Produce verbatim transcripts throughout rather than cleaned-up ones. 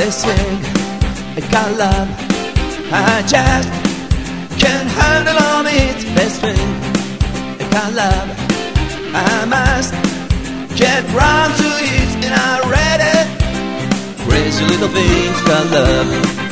this thing I got love. I just can't handle on it. This thing I got love. I must get round to it, and I'm ready. Crazy little thing got love.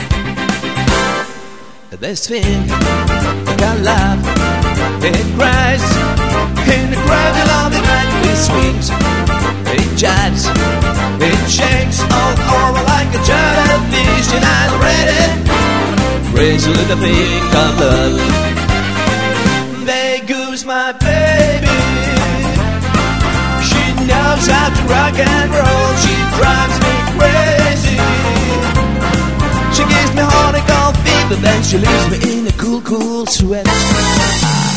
This thing I got love. It cries in the cradle of the night. It swings, it jabs, it shakes all over like a jellyfish, and I'm ready. Crazy little thing got love. There goes my baby. She knows how to rock and roll. She drives me crazy. She gives me heart and cold feet, but then she leaves me in a cool, cool sweat.